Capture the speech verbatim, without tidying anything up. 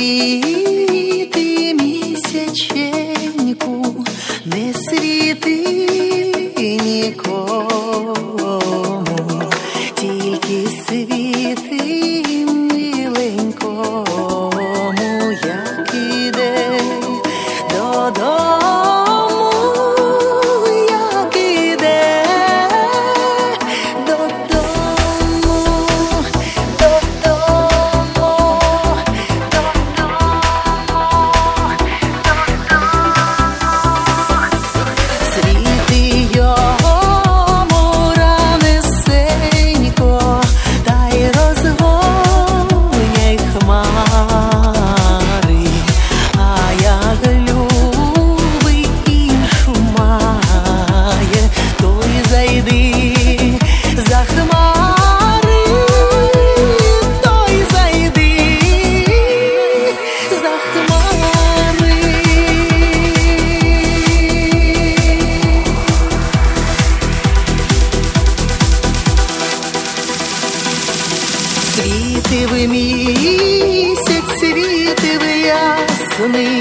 світи місяченьку, не світи нікому, тільки світи миленькому, як іде додому, як іде додому, додому, світи йому ранесенько, та й розгоняй хмари, а як любить іншу має, то й зайди за хмари, то й зайди за хмари. Світив місяць, світив ясний,